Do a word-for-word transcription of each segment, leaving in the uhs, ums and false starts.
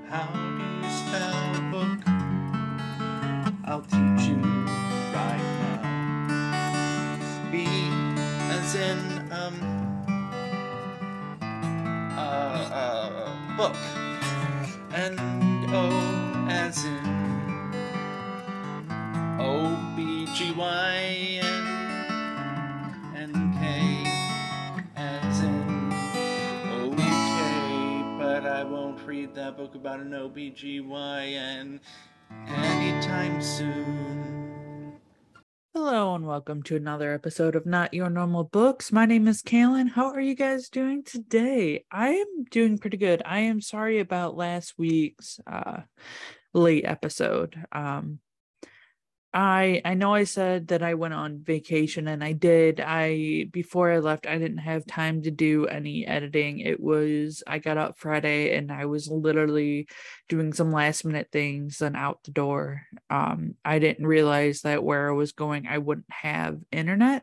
How do you spell book? I'll teach you right now. B as in, um, uh, uh, book. And O as in O B G Y N. And K as in okay, but I won't read that book about an O B G Y N anytime soon. Hello and welcome to another episode of Not Your Normal Books. My name is Kaylin. How are you guys doing today? I am doing pretty good. I am sorry about last week's uh, late episode. Um, I I know I said that I went on vacation and I did. I before I left, I didn't have time to do any editing. It was I got up Friday and I was literally doing some last minute things and out the door. Um, I didn't realize that where I was going, I wouldn't have internet.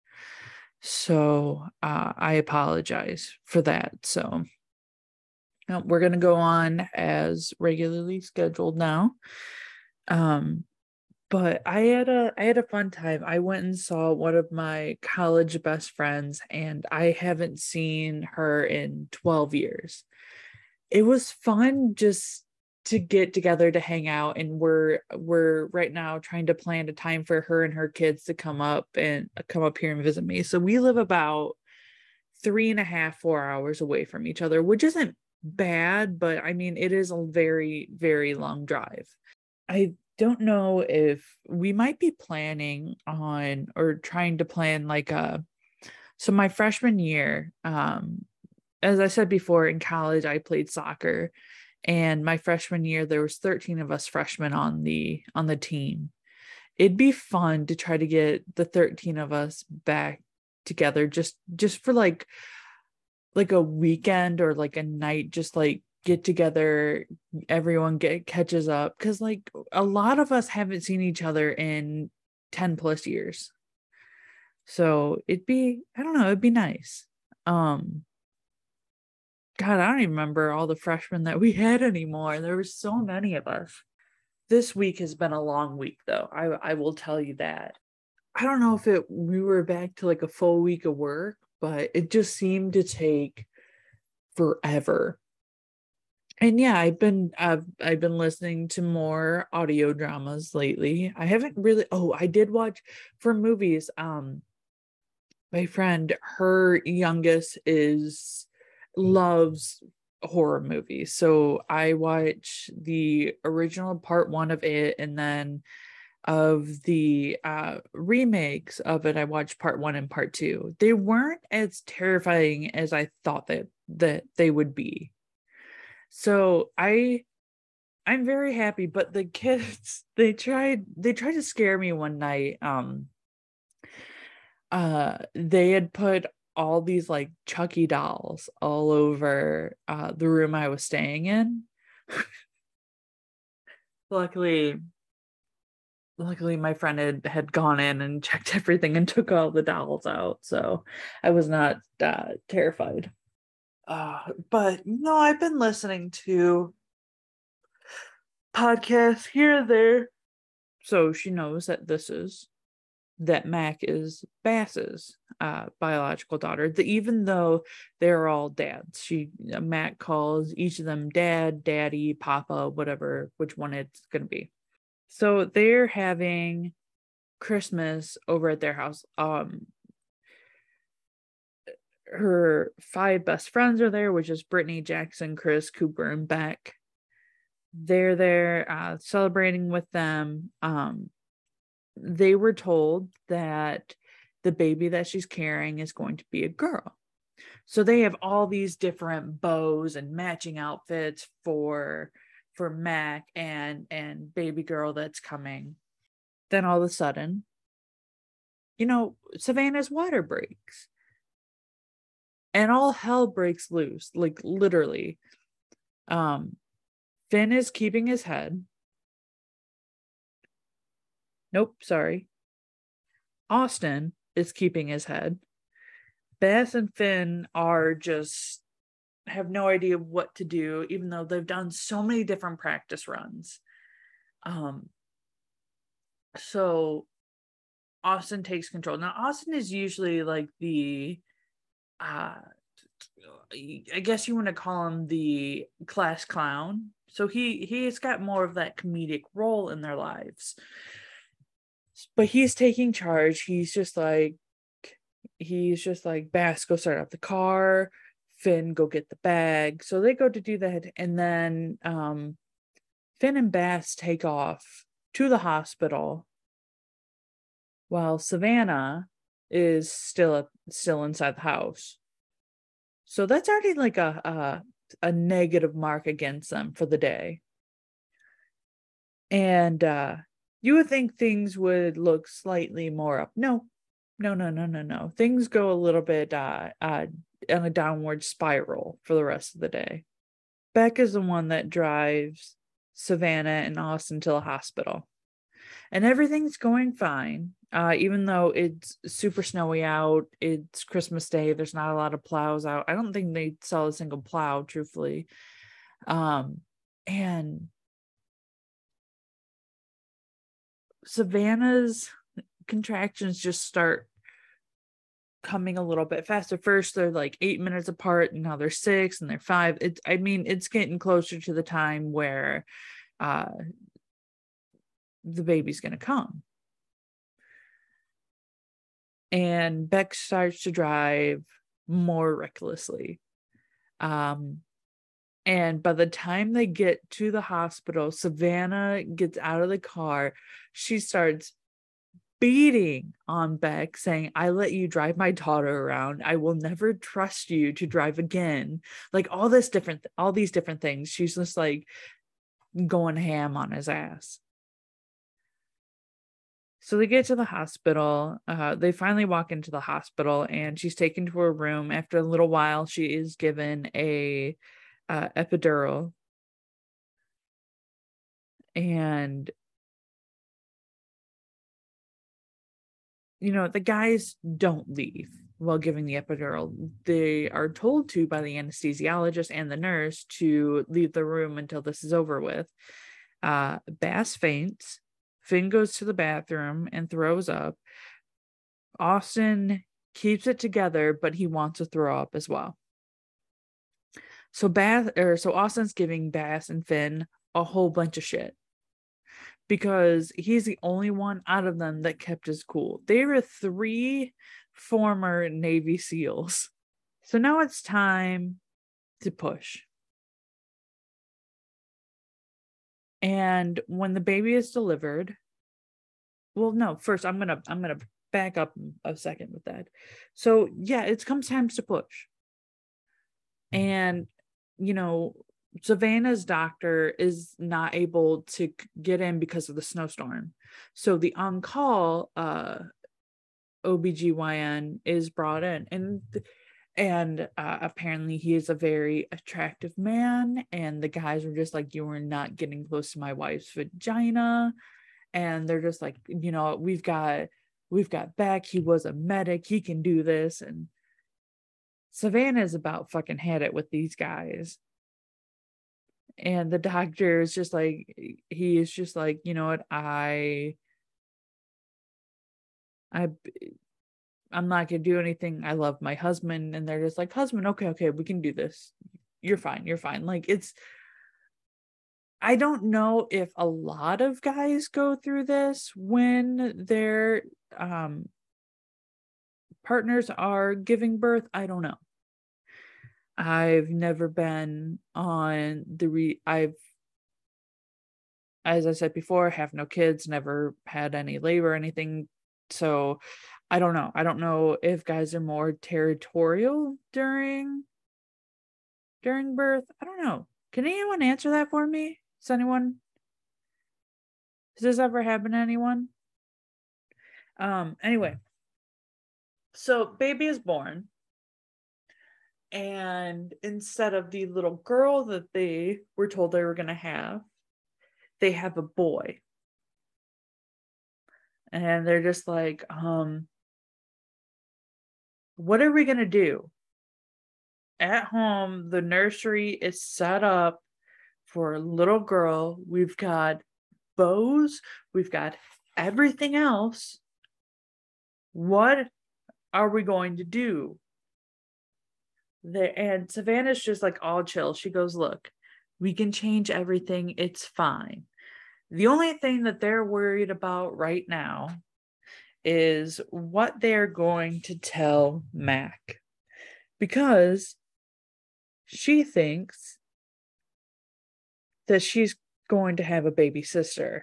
So uh, I apologize for that. So uh, we're gonna go on as regularly scheduled now. Um, But I had a I had a fun time. I went and saw one of my college best friends, and I haven't seen her in twelve years. It was fun just to get together to hang out, and we're we're right now trying to plan a time for her and her kids to come up and come up here and visit me. So we live about three and a half, four hours away from each other, which isn't bad, but I mean it is a very, very long drive. I don't know if we might be planning on or trying to plan like a so my freshman year, um, as I said before, in college I played soccer, and my freshman year there was thirteen of us freshmen on the on the team. It'd be fun to try to get the thirteen of us back together just just for like like a weekend or like a night, just like get together, everyone get catches up, because like a lot of us haven't seen each other in ten plus years. So it'd be, I don't know, it'd be nice. um God, I don't even remember all the freshmen that we had anymore. There were so many of us. This week has been a long week though, i i will tell you that. I don't know if it we were back to like a full week of work, but it just seemed to take forever. And yeah, I've been I've I've been listening to more audio dramas lately. I haven't really oh, I did watch for movies. Um my friend, her youngest is loves horror movies. So I watch the original part one of it, and then of the uh remakes of it, I watched part one and part two. They weren't as terrifying as I thought that that they would be. So I I'm very happy, but the kids they tried they tried to scare me one night. Um uh they had put all these like Chucky dolls all over uh the room I was staying in. Luckily, luckily my friend had, had gone in and checked everything and took all the dolls out. So I was not uh terrified. Uh but no, I've been listening to podcasts here and there. So she knows that this is that Mac is Bass's uh, biological daughter. The, even though they're all dads, she uh, Mac calls each of them dad, daddy, papa, whatever, which one it's going to be. So they're having Christmas over at their house. Um, her five best friends are there, which is Brittany, Jackson, Chris, Cooper, and Beck. They're there uh, celebrating with them. Um, they were told that the baby that she's carrying is going to be a girl. So they have all these different bows and matching outfits for for Mac and and baby girl that's coming. Then all of a sudden, you know, Savannah's water breaks and all hell breaks loose, like literally. Um Finn is keeping his head. Nope, sorry. Austin is keeping his head. Beth and Finn are just have no idea what to do, even though they've done so many different practice runs. Um, so Austin takes control. Now, Austin is usually like the, uh, I guess you want to call him the class clown. So he he's got more of that comedic role in their lives. But he's taking charge. He's just like, he's just like, Bass, go start up the car. Finn, go get the bag. So they go to do that. And then um, Finn and Bass take off to the hospital while Savannah is still still inside the house. So that's already like a, a a negative mark against them for the day. And uh, you would think things would look slightly more up. No, no, no, no, no, no. Things go a little bit uh, uh, on a downward spiral for the rest of the day. Beck is the one that drives Savannah and Austin to the hospital. And everything's going fine. Uh, even though it's super snowy out, it's Christmas Day, there's not a lot of plows out. I don't think they saw a single plow, truthfully. Um, and Savannah's contractions just start coming a little bit faster. First, they're like eight minutes apart, and now they're six, and they're five. It's, I mean, it's getting closer to the time where uh, the baby's going to come. And Beck starts to drive more recklessly. Um, and by the time they get to the hospital, Savannah gets out of the car. She starts beating on Beck, saying, I let you drive my daughter around. I will never trust you to drive again. Like all this different, all these different things. She's just like going ham on his ass. So they get to the hospital. Uh, they finally walk into the hospital, and she's taken to her room. After a little while, she is given a uh, epidural. And, you know, the guys don't leave while giving the epidural. They are told to by the anesthesiologist and the nurse to leave the room until this is over with. Uh, Bass faints. Finn goes to the bathroom and throws up. Austin keeps it together, but he wants to throw up as well. So Bass, or so Austin's giving Bass and Finn a whole bunch of shit because he's the only one out of them that kept his cool. They were three former Navy SEALs. So now it's time to push. And when the baby is delivered, well, no, first I'm gonna I'm gonna back up a second with that. So yeah, it's comes time to push. And you know, Savannah's doctor is not able to get in because of the snowstorm. So the on-call uh O B G Y N is brought in, and and uh, apparently he is a very attractive man, and the guys were just like, you were not getting close to my wife's vagina. And they're just like, you know, we've got we've got Beck, he was a medic, he can do this. And Savannah's about fucking had it with these guys. And the doctor is just like, he is just like, you know what, I I I'm not gonna do anything. I love my husband. And they're just like, husband, okay, okay, we can do this. You're fine, you're fine. Like, it's, I don't know if a lot of guys go through this when their um partners are giving birth. I don't know. I've never been on the re I've, as I said before, have no kids, never had any labor or anything. So I don't know. I don't know if guys are more territorial during during birth. I don't know. Can anyone answer that for me? Does anyone? Has this ever happened to anyone? Um, anyway. So baby is born. And instead of the little girl that they were told they were going to have, they have a boy. And they're just like, um, what are we going to do? at home, the nursery is set up for a little girl. We've got bows, we've got everything else. What are we going to do? The, and Savannah's just like all chill. She goes, look, we can change everything. It's fine. The only thing that they're worried about right now is what they're going to tell Mac, because she thinks that she's going to have a baby sister.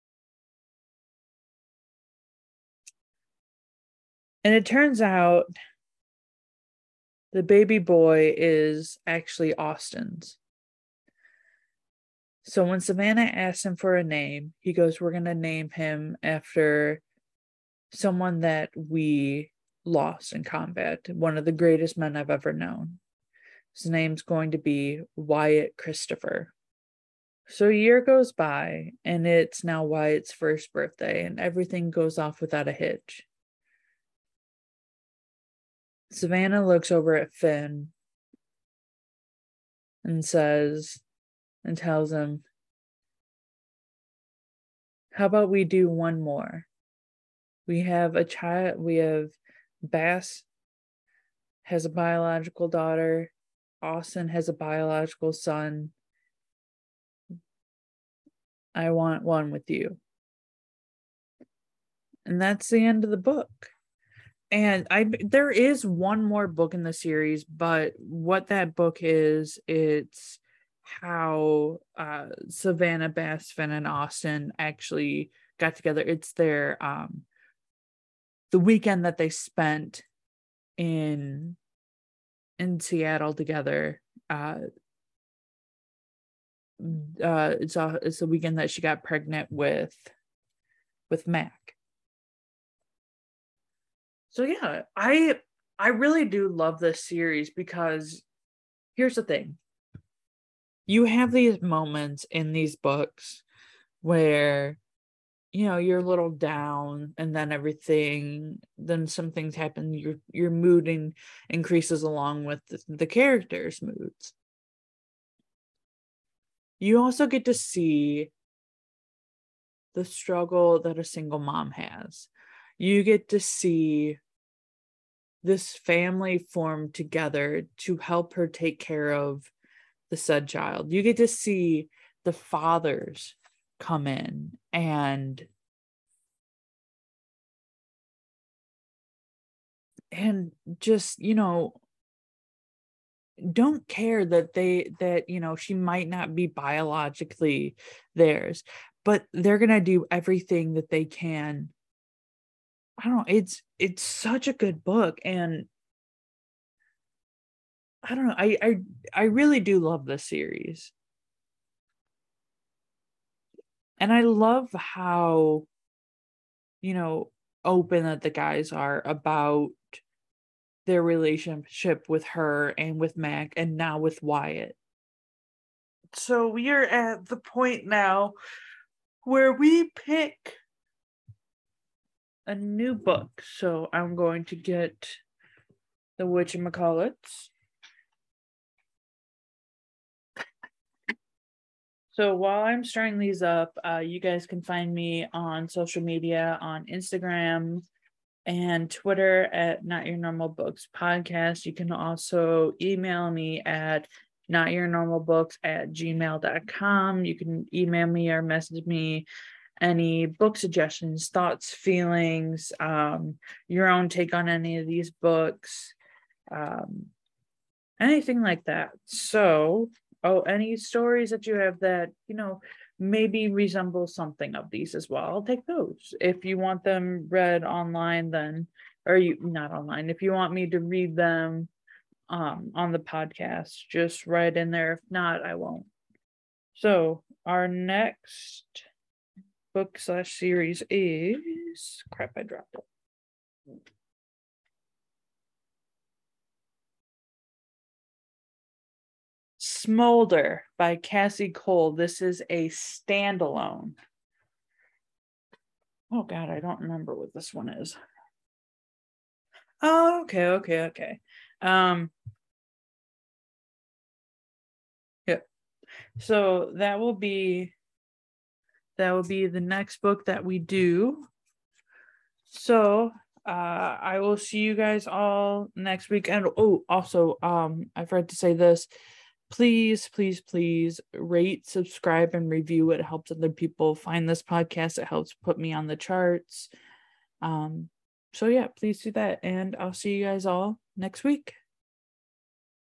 And it turns out the baby boy is actually Austin's. So when Savannah asks him for a name, he goes, we're going to name him after someone that we lost in combat, one of the greatest men I've ever known. His name's going to be Wyatt Christopher. So a year goes by, and it's now Wyatt's first birthday, and everything goes off without a hitch. Savannah looks over at Finn and says, and tells him, how about we do one more? We have a child, we have Bass has a biological daughter, Austin has a biological son. I want one with you. And that's the end of the book. And I there is one more book in the series, but what that book is, it's how uh, Savannah, Bass, Finn, and Austin actually got together. It's their um, the weekend that they spent in in Seattle together. Uh, uh, it's a it's the weekend that she got pregnant with with Mac. So yeah, I I really do love this series because here's the thing. You have these moments in these books where, you know, you're a little down and then everything, then some things happen, your your mood in, increases along with the, the characters' moods. You also get to see the struggle that a single mom has. You get to see this family form together to help her take care of the said child. You get to see the fathers come in and and just, you know, don't care that they that you know she might not be biologically theirs, but they're gonna do everything that they can. I don't know, it's it's such a good book, and I don't know, I I I really do love this series. And I love how, you know, open that the guys are about their relationship with her and with Mac and now with Wyatt. So we are at the point now where we pick a new book. So I'm going to get the whatchamacallits. So while I'm stirring these up, uh, you guys can find me on social media on Instagram and Twitter at Not Your Normal Books Podcast. You can also email me at notyournormalbooks at gmail dot com. You can email me or message me any book suggestions, thoughts, feelings, um, your own take on any of these books, um, anything like that. So, oh, any stories that you have that, you know, maybe resemble something of these as well, I'll take those. If you want them read online, then, or you not online, if you want me to read them um, on the podcast, just write in there. If not, I won't. So our next book slash series is, crap, I dropped it. Smolder by Cassie Cole. This is a standalone. Oh God, I don't remember what this one is. Oh, okay, okay, okay. Um, So that will be that will be the next book that we do. So uh I will see you guys all next week. And oh, also, um, I forgot to say this. Please, please, please rate, subscribe, and review. It helps other people find this podcast. It helps put me on the charts. Um, so yeah, please do that. And I'll see you guys all next week.